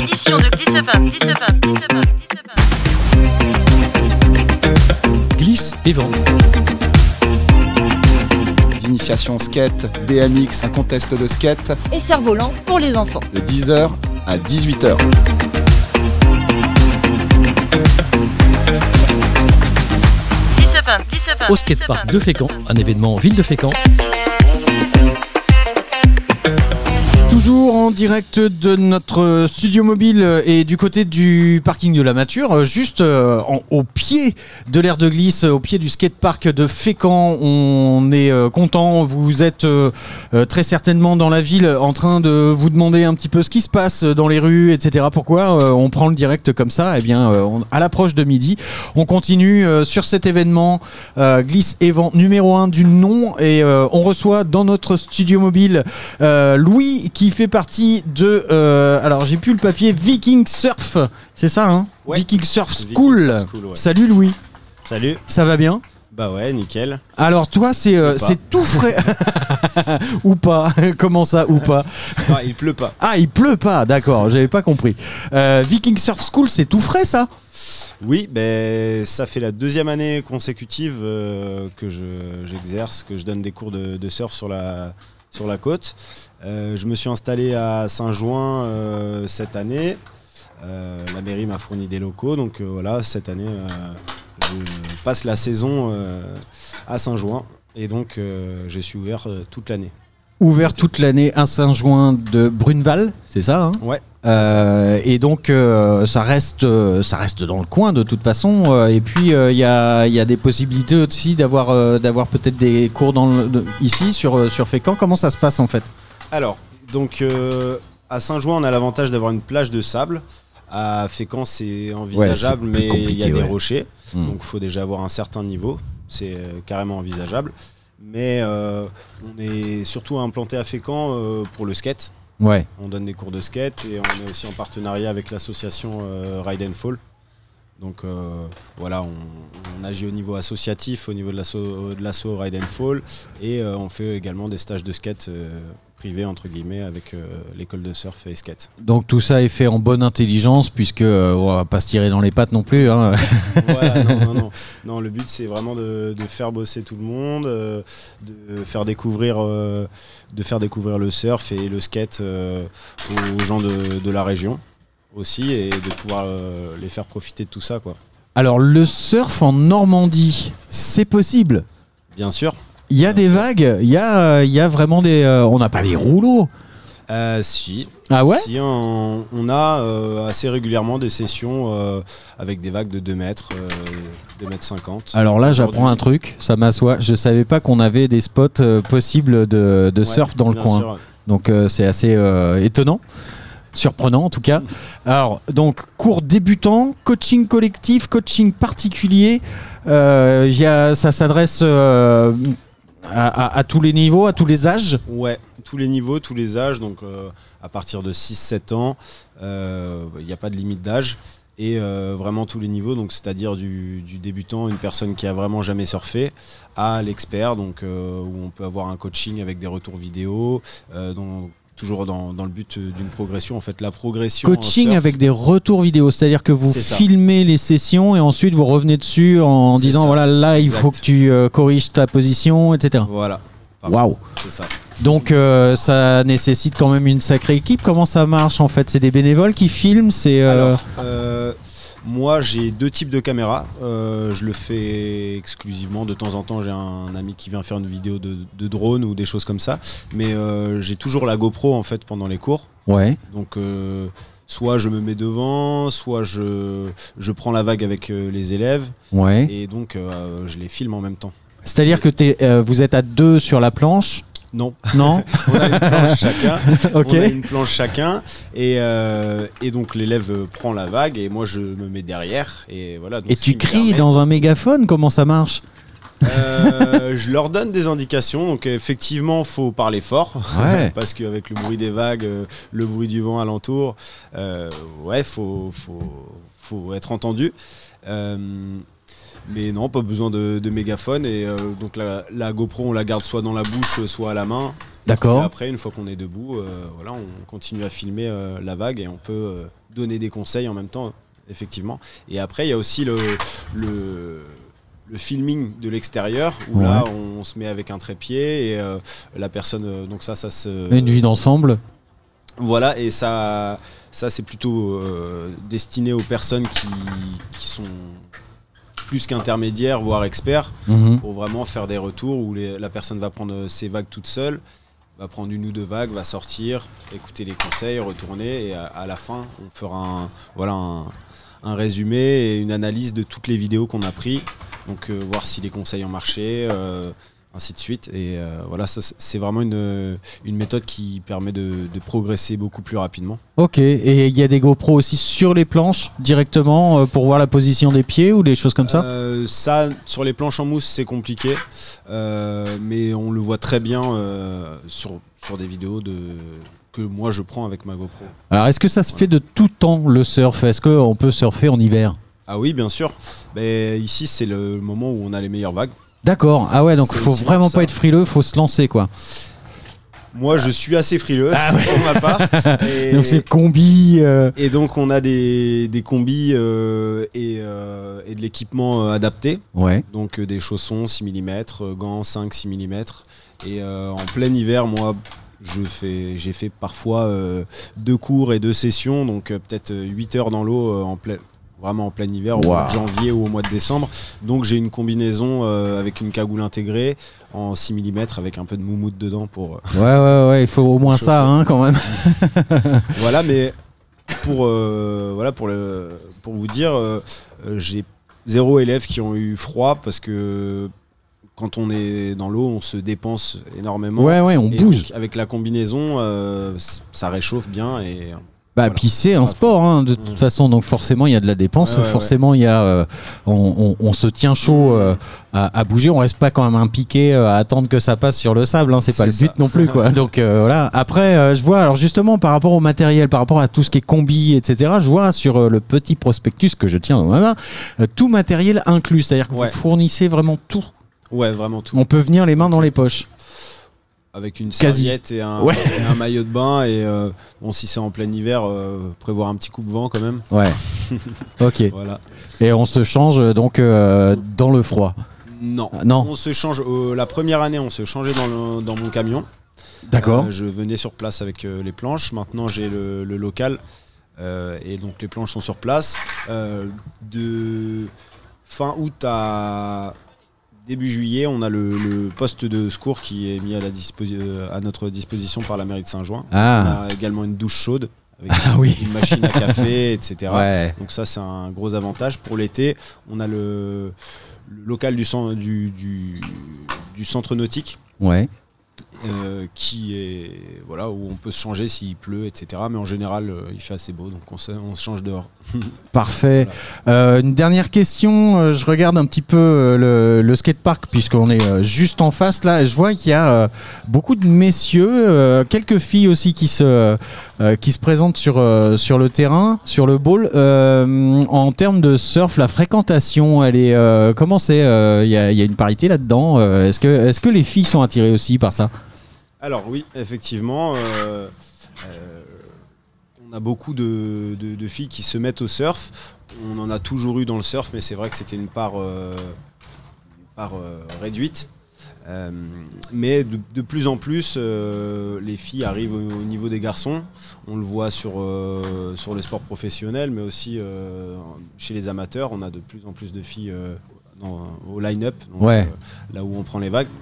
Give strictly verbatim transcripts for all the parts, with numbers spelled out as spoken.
édition de Glisse F M, Glisse F M, Glisse F M, Glisse F M. Glisse et vent. D'initiation skate, B M X, un contest de skate. Et cerf-volant pour les enfants. De dix heures à dix-huit heures. Glisse F M, Glisse F M, Au skatepark de Fécamp, un événement ville de Fécamp. Toujours en direct de notre studio mobile et du côté du parking de la Mature, juste en, au pied de l'aire de glisse, au pied du skatepark de Fécamp. On est content, vous êtes très certainement dans la ville en train de vous demander un petit peu ce qui se passe dans les rues, et cetera. Pourquoi on prend le direct comme ça ? Eh bien, à l'approche de midi, on continue sur cet événement Glisse et Vent numéro un du nom et on reçoit dans notre studio mobile Louis qui fait partie de euh, alors j'ai plus le papier Viking Surf, c'est ça hein ouais. Viking Surf School. Viking Surf School ouais. Salut Louis. Salut. Ça va bien? Bah ouais, nickel. Alors toi c'est euh, c'est tout frais ou pas? Comment ça ou pas? Non, il pleut pas. Ah, il pleut pas, d'accord, j'avais pas compris. Euh, Viking Surf School, c'est tout frais ça? Oui, ben ça fait la deuxième année consécutive euh, que je, j'exerce, que je donne des cours de, de surf sur la sur la côte. Euh, je me suis installé à Saint-Jouin euh, cette année. Euh, la mairie m'a fourni des locaux, donc euh, voilà, cette année, euh, je passe la saison euh, à Saint-Jouin et donc euh, je suis ouvert euh, toute l'année. Ouvert toute l'année à Saint-Jouin de Bruneval, c'est ça hein? Ouais. Euh, et donc euh, ça reste euh, ça reste dans le coin de toute façon euh, et puis il euh, y a il y a des possibilités aussi d'avoir euh, d'avoir peut-être des cours dans le, de, ici sur sur Fécamp. Comment ça se passe en fait? Alors donc euh, à Saint-Jouin on a l'avantage d'avoir une plage de sable. À Fécamp c'est envisageable, ouais, c'est mais il y a des ouais. rochers, mmh. donc il faut déjà avoir un certain niveau, c'est euh, carrément envisageable. Mais euh, on est surtout implanté à Fécamp euh, pour le skate. Ouais. On donne des cours de skate et on est aussi en partenariat avec l'association euh, Ride and Fall. Donc euh, voilà, on, on agit au niveau associatif, au niveau de l'asso, de l'asso Ride and Fall et euh, on fait également des stages de skate euh, privés entre guillemets avec euh, l'école de surf et skate. Donc tout ça est fait en bonne intelligence puisque euh, on va pas se tirer dans les pattes non plus. Hein. Voilà, non, non, non. Non, le but c'est vraiment de, de faire bosser tout le monde, euh, de faire découvrir, euh, de faire découvrir le surf et le skate euh, aux gens de, de la région aussi et de pouvoir euh, les faire profiter de tout ça quoi. Alors le surf en Normandie, c'est possible? Bien sûr. Il y a des vagues, il y a, il y a vraiment des... Euh, on n'a pas les rouleaux. Euh, si. Ah ouais? Si, on, on a euh, assez régulièrement des sessions euh, avec des vagues de deux mètres, euh, deux mètres cinquante. Alors là, j'apprends un truc, ça m'assoit. Je savais pas qu'on avait des spots euh, possibles de, de surf ouais, dans le coin. Sûr. Donc euh, c'est assez euh, étonnant. Surprenant en tout cas. Alors donc cours débutant, coaching collectif, coaching particulier. Euh, y a, ça s'adresse euh, à, à, à tous les niveaux, à tous les âges. Ouais, tous les niveaux, tous les âges. Donc euh, à partir de six sept ans, il euh, n'y a pas de limite d'âge. Et euh, vraiment tous les niveaux, donc c'est-à-dire du, du débutant, une personne qui a vraiment jamais surfé, à l'expert, donc euh, où on peut avoir un coaching avec des retours vidéo, euh, donc toujours dans, dans le but d'une progression. En fait, la progression. Coaching surf, avec des retours vidéo, c'est-à-dire que vous filmez les sessions et ensuite vous revenez dessus en c'est disant ça. Voilà, là il exact. Faut que tu euh, corriges ta position, et cetera. Voilà. Waouh. C'est ça. Donc euh, ça nécessite quand même une sacrée équipe. Comment ça marche en fait? C'est des bénévoles qui filment? C'est euh... Alors, euh, moi j'ai deux types de caméras. Euh, je le fais exclusivement. De temps en temps j'ai un ami qui vient faire une vidéo de, de drone ou des choses comme ça. Mais euh, j'ai toujours la GoPro en fait pendant les cours. Ouais. Donc euh, soit je me mets devant, soit je, je prends la vague avec euh, les élèves. Ouais. Et donc euh, je les filme en même temps. C'est-à-dire que t'es, euh, vous êtes à deux sur la planche? Non. Non. On a une planche chacun. Okay. On a une planche chacun. Et, euh, et donc l'élève prend la vague et moi je me mets derrière. Et, voilà, donc et tu cries dans un mégaphone? Comment ça marche? euh, Je leur donne des indications. Donc effectivement, il faut parler fort. Ouais. Parce qu'avec le bruit des vagues, le bruit du vent alentour, euh, ouais, il faut, faut, faut être entendu. Euh, mais non, pas besoin de, de mégaphone. Et euh, donc la, la GoPro, on la garde soit dans la bouche, soit à la main. D'accord. Et après, une fois qu'on est debout, euh, voilà, on continue à filmer euh, la vague et on peut euh, donner des conseils en même temps, effectivement. Et après, il y a aussi le, le, le filming de l'extérieur où Ouais. là, on, se met avec un trépied et euh, la personne, euh, donc ça, ça se. Une vue d'ensemble. Voilà, et ça, ça c'est plutôt euh, destiné aux personnes qui, qui sont plus qu'intermédiaires, voire experts, Mhm. pour vraiment faire des retours où les- la personne va prendre ses vagues toute seule, va prendre une ou deux vagues, va sortir, écouter les conseils, retourner, et à, à la fin, on fera un, voilà, un, un résumé et une analyse de toutes les vidéos qu'on a prises, donc euh, voir si les conseils ont marché, euh, ainsi de suite. Et euh, voilà, ça, c'est vraiment une, une méthode qui permet de, de progresser beaucoup plus rapidement. Ok, et il y a des GoPro aussi sur les planches directement euh, pour voir la position des pieds ou des choses comme ça. Euh, ça, sur les planches en mousse, c'est compliqué, euh, mais on le voit très bien euh, sur, sur des vidéos de, que moi je prends avec ma GoPro. Alors est-ce que ça se fait de tout temps le surf? Est-ce qu'on peut surfer en hiver? Ah oui, bien sûr. Mais ici, c'est le moment où on a les meilleures vagues. D'accord, ah ouais, donc C'est faut aussi vraiment pour ça. pas être frileux, faut se lancer quoi. Moi, je suis assez frileux Ah ouais. pour ma part. Et, Donc c'est combi. euh, et donc, on a des, des combis euh, et, euh, et de l'équipement euh, adapté. Ouais. Donc, euh, des chaussons six millimètres, euh, gants cinq six millimètres. Et euh, en plein hiver, moi, je fais, j'ai fait parfois euh, deux cours et deux sessions. Donc, euh, peut-être euh, huit heures dans l'eau euh, en plein. Vraiment en plein hiver, au Wow. mois de janvier ou au mois de décembre. Donc j'ai une combinaison euh, avec une cagoule intégrée en six millimètres avec un peu de moumoute dedans pour. Ouais, ouais, ouais, il faut au moins Chauffer. ça hein, quand même. Voilà, mais pour, euh, voilà, pour, le, pour vous dire, euh, euh, j'ai zéro élève qui ont eu froid parce que quand on est dans l'eau, on se dépense énormément. Ouais, ouais, on Et bouge. donc, avec la combinaison, euh, ça réchauffe bien et. Bah Voilà. puis c'est un sport hein, de toute Mmh. façon, donc forcément il y a de la dépense, Ouais, ouais, forcément il y a, euh, on, on- on se tient chaud euh, à, à bouger, on reste pas quand même un piqué euh, à attendre que ça passe sur le sable, hein, c'est pas C'est le but ça. non plus quoi. Donc euh, voilà. Après euh, je vois, alors justement par rapport au matériel, par rapport à tout ce qui est combi, et cetera. Je vois sur euh, le petit prospectus que je tiens dans ma main, euh, tout matériel inclus, c'est-à-dire que Ouais. vous fournissez vraiment tout. Ouais, vraiment tout. On peut venir les mains dans les poches. Avec une Quasi. serviette et un, Ouais. et un maillot de bain et euh, bon, si c'est en plein hiver, euh, prévoir un petit coupe-vent quand même. Ouais. Ok. Voilà. Et on se change euh, donc euh, dans le froid. Non. Ah, non. On se change. euh, la première année, on se changeait dans, le- dans mon camion. D'accord. Euh, je venais sur place avec euh, les planches. Maintenant, j'ai le, le local euh, et donc les planches sont sur place. Euh, de fin août à début juillet, on a le, le poste de secours qui est mis à, la disposi- euh, à notre disposition par la mairie de Saint-Jouin. Ah. On a également une douche chaude avec Ah oui. une machine à café, et cetera. Ouais. Donc ça, c'est un gros avantage. Pour l'été, on a le, le local du, cen- du, du, du centre nautique Ouais. euh, qui est voilà où on peut se changer s'il pleut, et cetera. Mais en général, euh, il fait assez beau, donc on se, on se change dehors. Parfait. Euh, une dernière question. euh, Je regarde un petit peu euh, le, le skatepark puisqu'on est euh, juste en face là. Je vois qu'il y a euh, beaucoup de messieurs, euh, quelques filles aussi qui se euh, qui se présentent sur euh, sur le terrain, sur le bowl. Euh, en termes de surf, la fréquentation, elle est euh, comment c'est euh, Il y, a, il y a une parité là-dedans. euh, Est-ce que est-ce que les filles sont attirées aussi par ça? Alors oui, effectivement, euh, euh, on a beaucoup de, de- de filles qui se mettent au surf. On en a toujours eu dans le surf, mais c'est vrai que c'était une part, euh, une part euh, réduite. Euh, mais de, de plus en plus, euh, les filles arrivent au, au niveau des garçons. On le voit sur, euh, sur les sports professionnels, mais aussi euh, chez les amateurs. On a de plus en plus de filles euh, dans- au line-up, donc, Ouais. euh, là où on prend les vagues.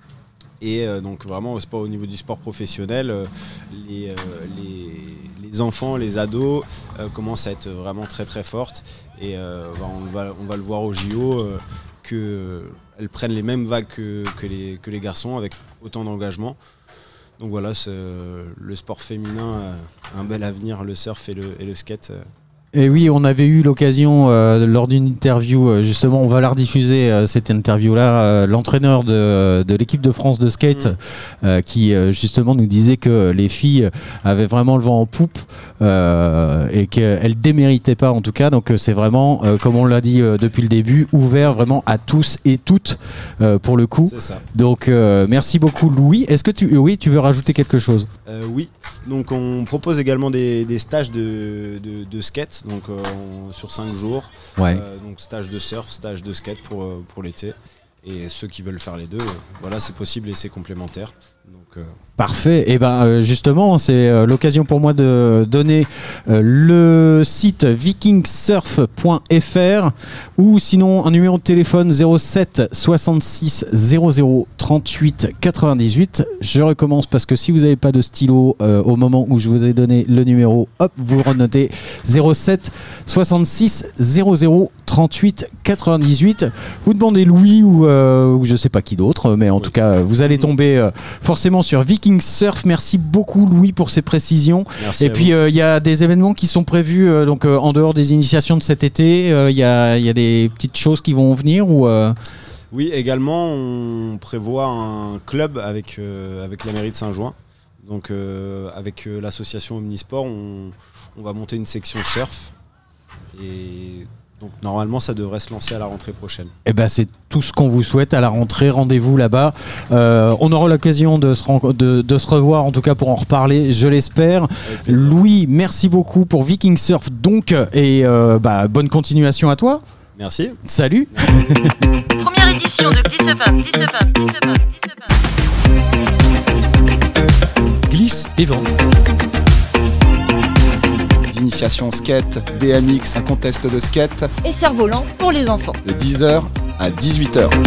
Et euh, donc vraiment au, sport, au niveau du sport professionnel, euh, les, euh, les, les enfants, les ados euh, commencent à être vraiment très très fortes. Et euh, bah, on, va, on va le voir au J O, euh, qu'elles prennent les mêmes vagues que, que, les, que les garçons avec autant d'engagement. Donc voilà, c'est, euh, le sport féminin a un bel avenir, le surf et le, et le skate. euh. Et oui, on avait eu l'occasion euh, lors d'une interview, euh, justement, on va la rediffuser euh, cette interview-là, euh, l'entraîneur de, de l'équipe de France de skate mmh. euh, qui euh, justement nous disait que les filles avaient vraiment le vent en poupe euh, et qu'elles déméritaient pas en tout cas. Donc c'est vraiment, euh, comme on l'a dit euh, depuis le début, ouvert vraiment à tous et toutes euh, pour le coup. C'est ça. Donc euh, merci beaucoup Louis. Est-ce que tu, oui, tu veux rajouter quelque chose ? euh, Oui, donc on propose également des, des stages de, de, de skate, donc euh, on, sur cinq jours. Ouais. Euh, donc stage de surf, stage de skate pour, pour l'été. Et ceux qui veulent faire les deux, euh, voilà, c'est possible et c'est complémentaire. Donc, euh... Parfait. Et ben euh, justement, c'est euh, l'occasion pour moi de donner euh, le site vikingsurf point f r ou sinon un numéro de téléphone zéro sept soixante-six zéro zéro trente-huit quatre-vingt-dix-huit. Je recommence parce que si vous n'avez pas de stylo euh, au moment où je vous ai donné le numéro, hop, vous renotez zéro sept soixante-six zéro zéro trente-huit quatre-vingt-dix-huit. Vous demandez Louis ou, euh, ou je sais pas qui d'autre, mais en oui. tout cas, vous allez tomber euh, forcément sur Viking Surf. Merci beaucoup Louis pour ces précisions. Merci. Et puis il euh, y a des événements qui sont prévus euh, donc euh, en dehors des initiations de cet été. Il euh, y, a, y a des petites choses qui vont venir ou euh... Oui, également on prévoit un club avec, euh, avec la mairie de Saint-Jouin. Donc euh, avec euh, l'association Omnisport, on, on va monter une section surf. Et donc normalement ça devrait se lancer à la rentrée prochaine. Et ben c'est tout ce qu'on vous souhaite à la rentrée, rendez-vous là-bas. Euh, on aura l'occasion de se, ren- de, de se revoir en tout cas pour en reparler, je l'espère. Louis, merci beaucoup pour Viking Surf donc et euh, bah, bonne continuation à toi. Merci. Salut. Première édition de Glisse et Vent, Glisse et Vent, Glisse et Vent, Glisse et Vent. Glisse et Vent. D'initiation skate, B M X, un contest de skate. Et cerf-volant pour les enfants. De dix heures à dix-huit heures.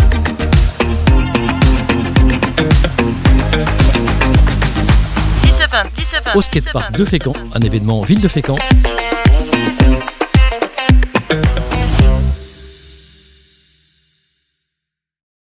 Glisse et Vent, Glisse et Vent. Au skatepark de Fécamp, un événement ville de Fécamp.